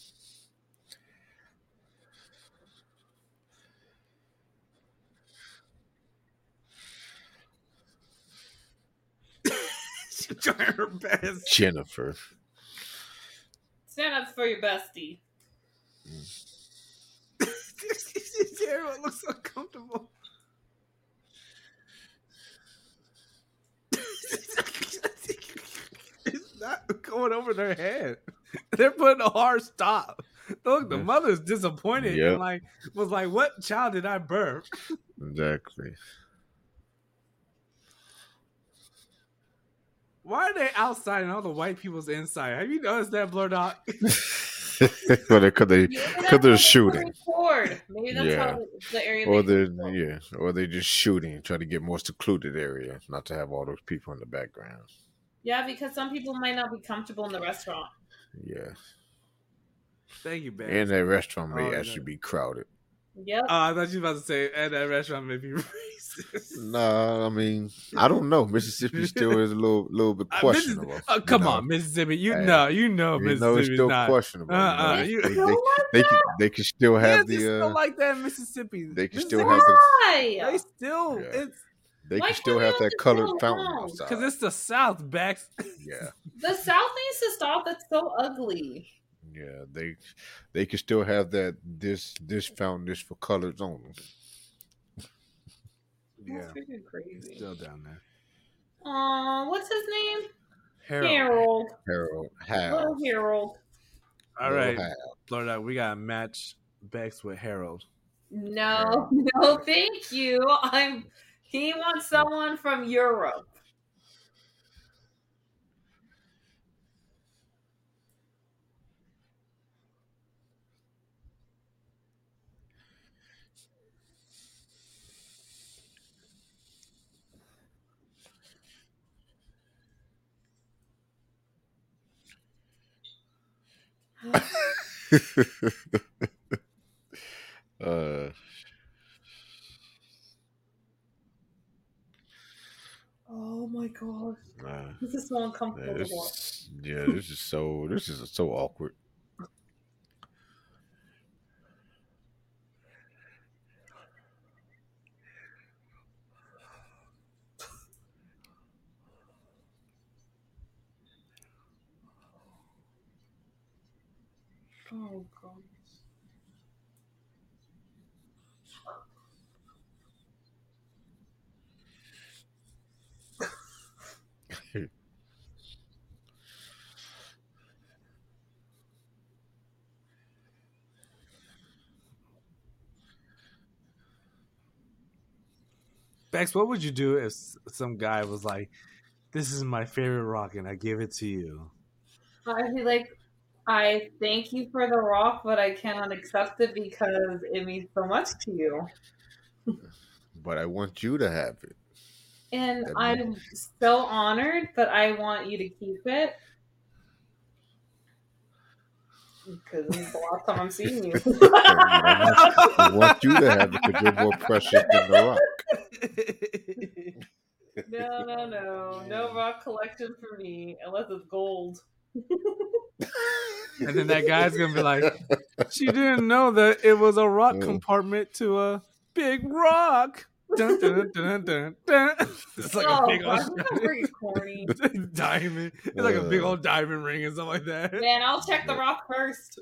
She's trying her best. Jennifer. Stand up for your bestie. Everyone looks uncomfortable. It's not going over their head. They're putting a hard stop. Look, the mother's disappointed and was like, "What child did I birth?" Exactly. Why are they outside and all the white people's inside? Have you noticed that, Blur Dog? Because they're shooting. Maybe that's how the area. Or they're just shooting, trying to get more secluded area, not to have all those people in the background. Yeah, because some people might not be comfortable in the restaurant. Yeah. Thank you, Bex. And that restaurant may Oh, actually be crowded. Yep. I thought you were about to say, and that restaurant may be racist. Nah, I mean, I don't know. Mississippi still is a little bit questionable. Come on, Mississippi. You Hey, know, it's Mississippi's still not. questionable. They can still Yeah, have it's still the. like that in Mississippi. They can Mississippi- still have the. They Why? still Yeah. it's They Why can still can't have we that all just colored get fountain along? outside. because it's the South, Bex. Yeah, The South needs to stop. That's so ugly. yeah. They can still have that. This fountain is for colors only. Yeah, That's freaking crazy. still down there. What's his name? Harold. Harold, Little Harold. All Little right, Hal. Florida, we gotta match Bex with Harold. No, no, thank you. He wants someone from Europe. uh, Oh my god. nah, This is so uncomfortable to watch. this is so awkward. Oh god. Bex, what would you do if some guy was like, "This is my favorite rock, and I give it to you"? I'd be like, I thank you for the rock, but I cannot accept it because it means so much to you. But I want you to have it. And That I'm so honored, but I want you to keep it. Because this is the last time I'm seeing you. I want you to have it because you're more precious than the rock. No rock collection for me unless it's gold. And then that guy's gonna be like, "She didn't know that it was a rock compartment to a big rock." Dun, dun, dun, dun, dun. It's like a big God, old that's pretty corny. diamond. It's like a big old diamond ring and stuff like that. Man, I'll check the rock first.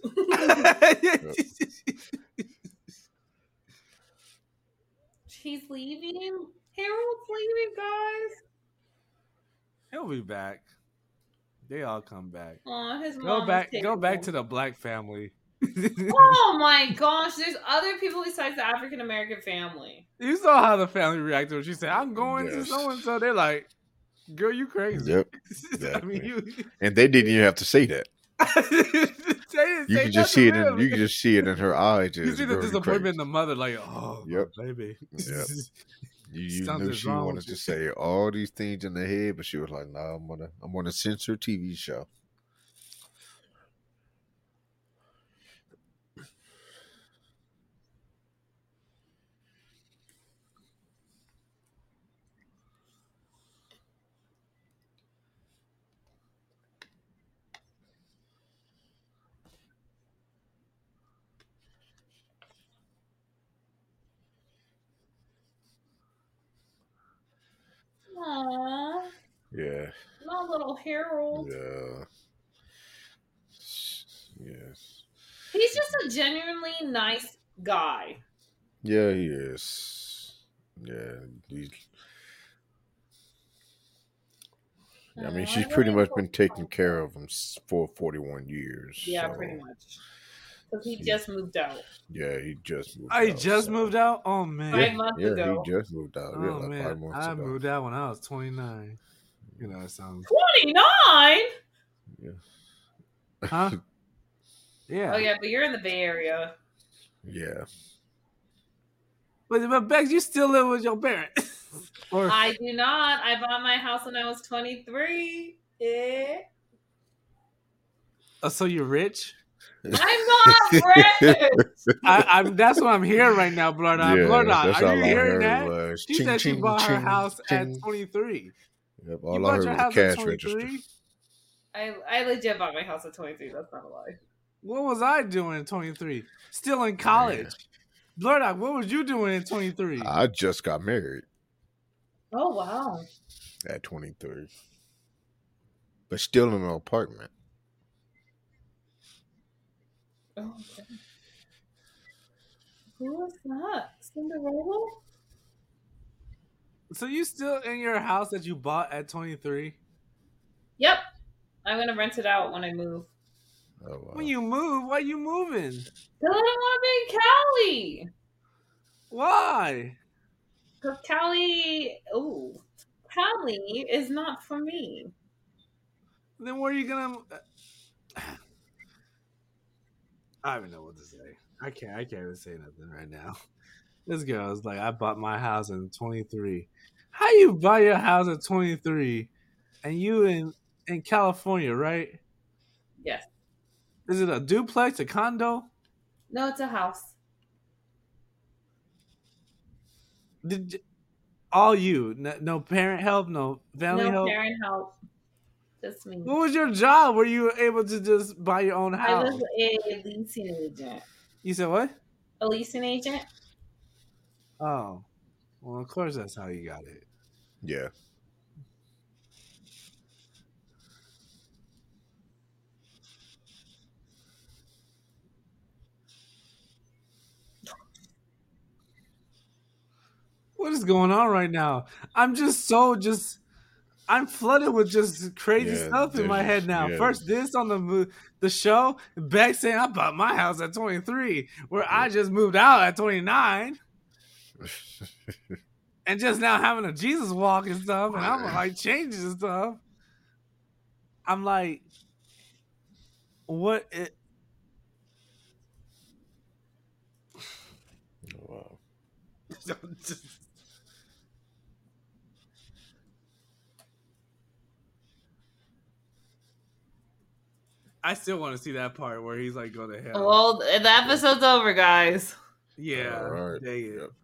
He's leaving. Harold's leaving, guys. He'll be back. They all come back. Aw, his Go mom back. is Go back terrible. to the black family. Oh my gosh, there's other people besides the African American family. You saw how the family reacted when she said, "I'm going to Yes. so and so." They're like, "Girl, you crazy." Yep. I mean, you. And they didn't even have to say that. You can can just see it. You can just see it in her eyes. You see the disappointment in the mother, like, "Oh, Yep. baby." Yep. You Something's knew she wrong wanted with to you. say all these things in the head, but she was like, "No, I'm gonna censor TV show." Aww, Yeah. not little Harold. Yeah. Yes. He's just a genuinely nice guy. Yeah, he is. Yeah, I mean, she's pretty much been taking care of him for 41 years. Yeah, so, pretty much. Because he just moved out. Yeah, he just moved I out. just so- moved out. Oh man. 5 months Yeah, ago. he just moved out. Yeah, Oh like man, 5 months I ago. moved out when I was 29. You know that sounds. 29? Huh? Yeah. Oh, yeah, but you're in the Bay Area. Yeah. But Bex, you still live with your parents. Or I do not. I bought my house when I was 23. Yeah. so you're rich? I'm not rich. I'm. That's what I'm hearing right now, Blood Eye. Blood Yeah, Eye, that's are you all I hearing heard that? was She ching said she ching bought her ching house at ching. 23. Yep, You all I bought heard your was the house at cash register. 23? I legit bought my house at 23. That's not a lie. What was I doing at 23? Still in Man, college. Blood Eye, what was you doing at 23? I just got married Oh wow. at 23, but still in an apartment. Oh, okay. Who was that? Cinderella? So you still in your house that you bought at 23? Yep. I'm gonna rent it out when I move. Oh wow. When you move, why you moving? Cause I don't want to be in Cali. Why? Cause Cali is not for me. Then where are you gonna? I don't even know what to say. I can't even say nothing right now. This girl is like, I bought my house in 23. How you buy your house at 23, and you in California, right? Yes. Is it a duplex, a condo? No, it's a house. All you? No parent help, no family No help. parent help. Just me. What was your job? Were you able to just buy your own I house? was a leasing agent. You said what? A leasing agent? Oh, well, of course that's how you got it. Yeah. What is going on right now? I'm I'm flooded with just crazy Yeah, stuff in my head now. yeah. First, this on the show, Beck saying I bought my house at 23, where I just moved out at 29, and just now having a Jesus walk and stuff, and I'm like changing and stuff. I'm like, what? Wow. I still want to see that part where he's like going to hell. Well, the episode's over, guys. Yeah, All right. dang it. Yep.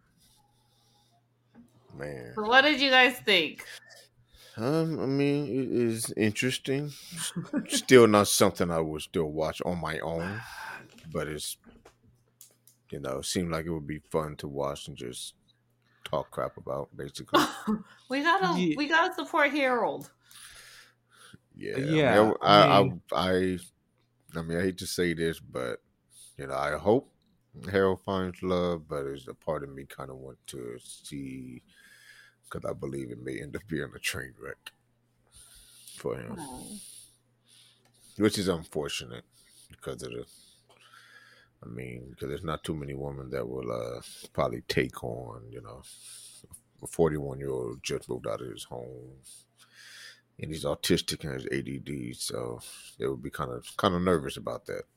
Man. So what did you guys think? I mean, it is interesting. Still not something I would still watch on my own, but it's, seemed like it would be fun to watch and just talk crap about, basically. we gotta support Harold. Yeah. Yeah, I hate to say this, but I hope Harold finds love, but there's a part of me kind of want to see, because I believe it may end up being a train wreck for him, which is unfortunate because because there's not too many women that will probably take on, a 41-year-old just moved out of his home. And he's autistic and has ADD, so they would be kind of nervous about that.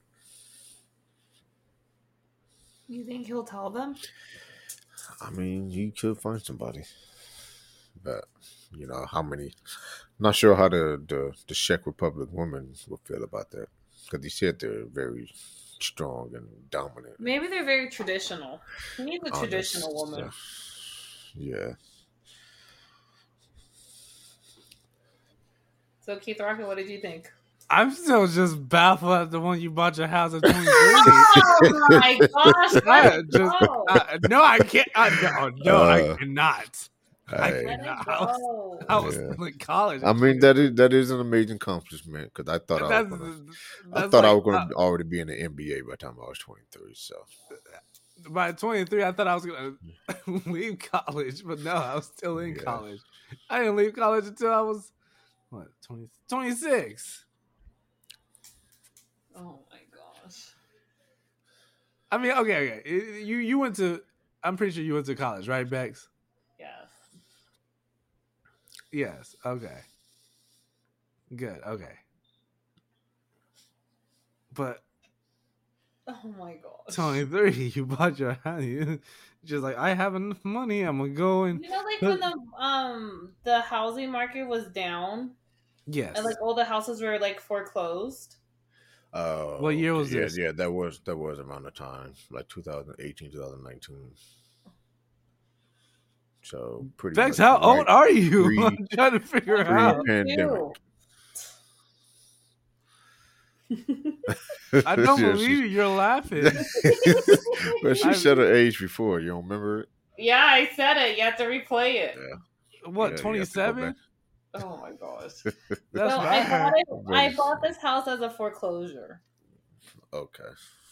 You think he'll tell them? I mean, he could find somebody, but how many? Not sure how the Czech Republic women will feel about that, because he said they're very strong and dominant. Maybe they're very traditional. He needs a traditional woman. Yeah. So Keith Rocket, what did you think? I'm still just baffled at the one you bought your house at 23. Oh my gosh! No, I can't. I cannot. I was still in college. I mean, that is an amazing accomplishment, because I thought I was going to already be in the NBA by the time I was 23. So by 23, I thought I was going to leave college, but no, I was still in college. I didn't leave college until I was 26. Oh my gosh! I mean, okay. You went to. I'm pretty sure you went to college, right, Bex? Yes. Okay. Good. Okay. But. Oh my gosh. 23, you bought your house. You just like, I have enough money. I'm gonna go and. Like when the housing market was down. Yes. And like all the houses were like foreclosed. What year was yeah, this? yeah, that was around the time, like 2018, 2019. So pretty Vex, much how old right are you? pre I'm trying to figure out. pandemic. I don't Yeah, believe you. You're laughing. but she said her age before. You don't remember it? Yeah, I said it. You have to replay it. Yeah. What, Yeah, you have to go 27? back. Oh my gosh. That's Well, bad. I bought this house as a foreclosure. Okay.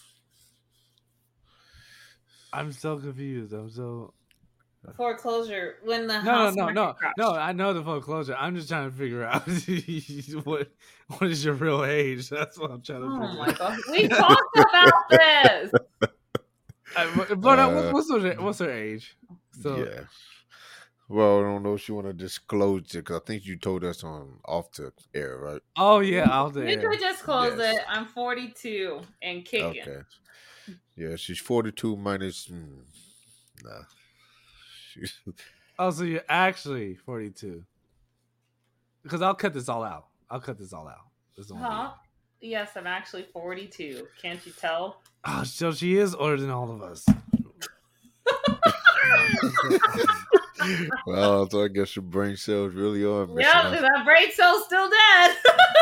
I'm so confused. I'm so Foreclosure when the no, house no, no, no, market crashed. no. I know the foreclosure. I'm just trying to figure out what is your real age. That's what I'm trying to Oh figure my out. gosh, we talked about this. What's her age? So Yeah. Well, I don't know if you want to disclose it because I think you told us on off the air, right? oh yeah, out You there. could just close Yes. it. I'm 42 and kicking. Okay. Yeah, she's 42 minus. Nah. She's, Oh, so you're actually 42. Because I'll cut this all out. This won't Huh? Yes, I'm actually 42. Can't you tell? Oh, so she is older than all of us. well, so I guess your brain cells really are missing Yeah, out. that brain cell's still dead.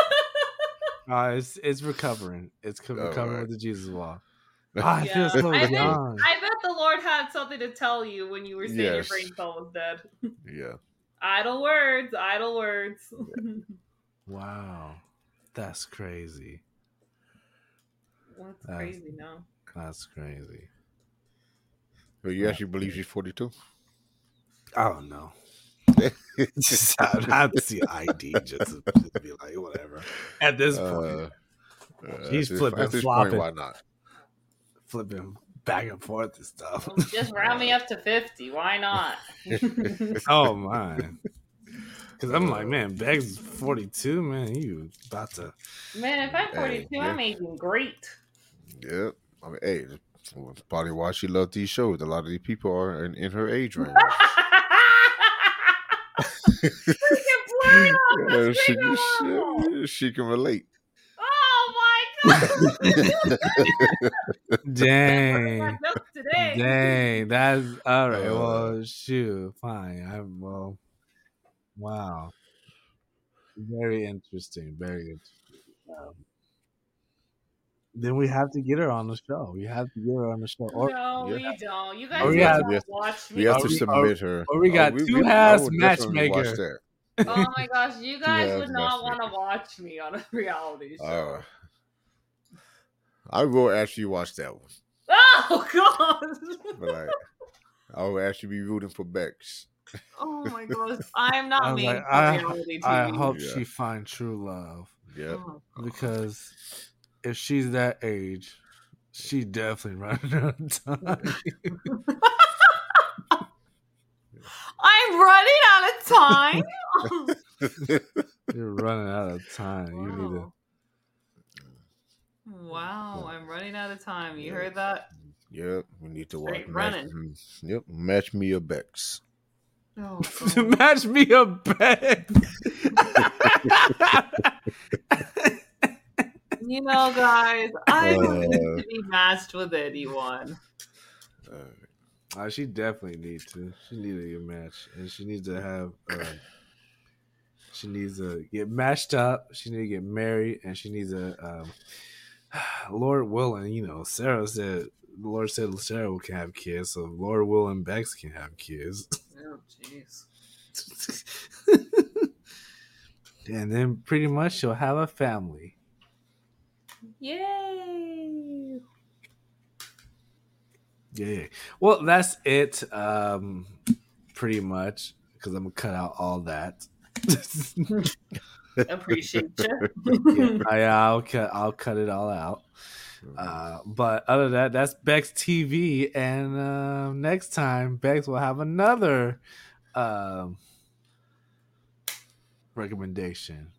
It's recovering. It's recovering right. with the Jesus walk. I Yeah. feel so I bet young. the Lord had something to tell you when you were saying Yes. your brain cell was dead. Yeah. Idle words, idle words. Wow, that's crazy. What's crazy now? That's crazy. But you actually believe she's 42? I don't know. Just I'd have to see ID just to be like whatever. At this point, he's flipping, at this flopping, point, why not? flipping back and forth and stuff. Just round me up to 50. Why not? Oh my! Because I'm like, man, Beg's 42. Man, you about to? Man, if I'm 42, yeah. I'm aging great. Yeah. I mean, hey, that's probably why she loves these shows. A lot of these people are in her age range. Yeah, she can relate. Oh my god! Dang. Today. Dang, that's all right. Well, shoot, fine. Wow, very interesting. Very interesting. Then we have to get her on the show. We have to get her on the show. Or, No, Yeah. we don't. You guys Oh, don't yeah. watch me. We have Are to we- submit her. or we got I two-halves would definitely watch matchmaker. that. Oh my gosh, you guys Yeah, would not want to matchmaker. watch me on a reality show. I will actually watch that one. Oh god! But like, I will actually be rooting for Bex. Oh my gosh, I'm not I was made like, for reality TV. I hope Yeah. she finds true love Yep. Oh, God. because if she's that age, she definitely running out of time. I'm running out of time. You're running out of time. You need to. Wow, I'm running out of time. You Yeah. heard that? Yep. We need to watch. Straight running. Yep. Match me a Bex. Oh, God. Match me a bet. You know, guys, I don't need to be matched with anyone. She definitely needs to. She needs to get matched, and she needs to have. She needs to get matched up. She needs to get married, and she needs to. Lord willing, you know, the Lord said Sarah can have kids, so Lord willing, Bex can have kids. Oh, jeez. And then pretty much she'll have a family. Yay! Yeah. Well, that's it. Pretty much because I'm gonna cut out all that. Appreciate you. I'll cut it all out. But other than that, that's Bex TV, and next time Bex will have another recommendation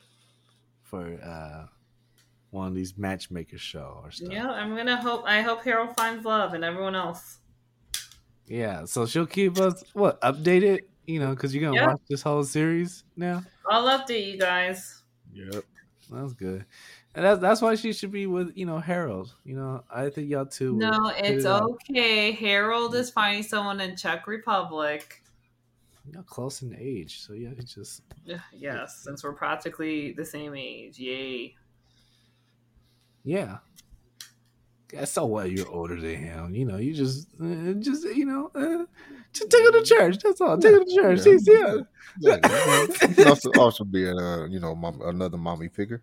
for one of these matchmaker show or stuff. Yeah, I hope Harold finds love and everyone else. Yeah, so she'll keep us updated, you know, because you're gonna watch this whole series now. I'll update you guys. Yep. That's good. And that's why she should be with, Harold. I think y'all two will No, hit it's it off. okay. Harold is finding someone in Czech Republic. Y'all close in age, so yeah, it's just Yes, since we're practically the same age. Yay. yeah. So what? You're older than him. You just just take him to church. That's all. Take him to church. Yeah. Exactly. Also be another mommy figure.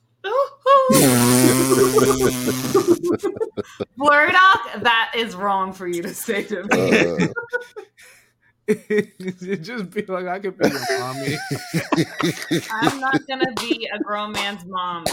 Blurdock, that is wrong for you to say to me. Just be like, I could be your mommy. I'm not gonna be a grown man's mommy.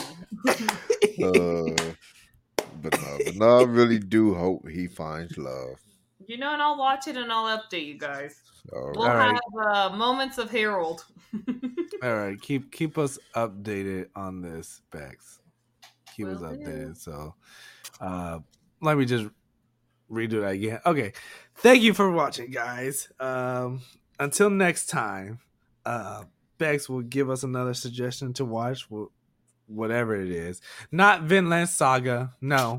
But no, I really do hope he finds love. And I'll watch it and I'll update you guys. We'll right. have moments of Harold. All right, keep us updated on this, Bex. Keep us Will do. updated. So, let me just redo that again. Okay, thank you for watching, guys. Until next time, Bex will give us another suggestion to watch, whatever it is. Not Vinland Saga. No.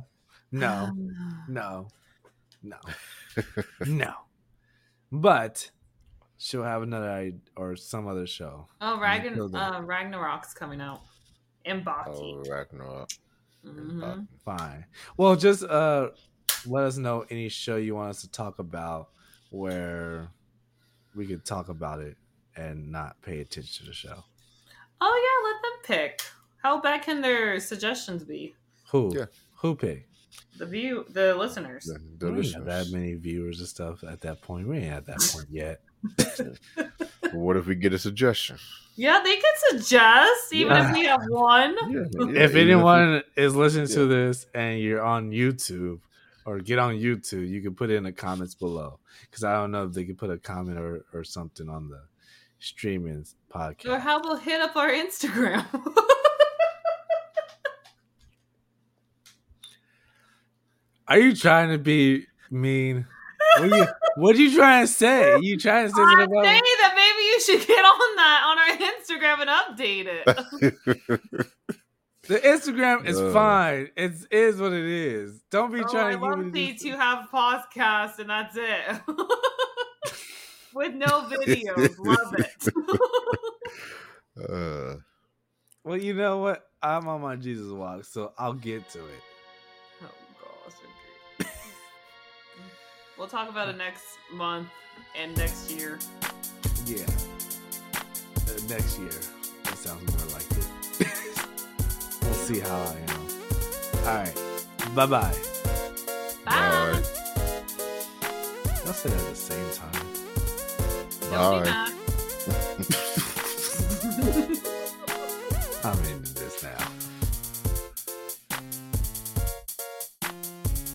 But she'll have another or some other show. Oh, Ragnarok's coming out. And Baki. Oh, Ragnarok. Mm-hmm. Fine. Well, just let us know any show you want us to talk about where we could talk about it and not pay attention to the show. Oh yeah, let them pick. How bad can their suggestions be? Who? Yeah. Who pick? The listeners. The We ain't got listeners. that many viewers and stuff at that point. We ain't at that point yet. What if we get a suggestion? Yeah, they can suggest, even if we have one. If anyone is listening to this and you're on YouTube or get on YouTube, you can put it in the comments below. Because I don't know if they can put a comment or something on the streaming podcast. Or how about hit up our Instagram? Are you trying to be mean? What are you trying to say? You trying to say I'm something about saying that maybe you should get on that on our Instagram and update it. the Instagram is fine. It is what it is. Don't be trying to I love to have a podcast and that's it. With no videos. Love it. Well, you know what? I'm on my Jesus walk, so I'll get to it. Oh gosh, okay. We'll talk about it next month and next year. Yeah. Next year. That sounds more like it. We'll see how I am. Alright. Bye-bye. Bye. Y'all said it at the same time. Don't be mad. I'm in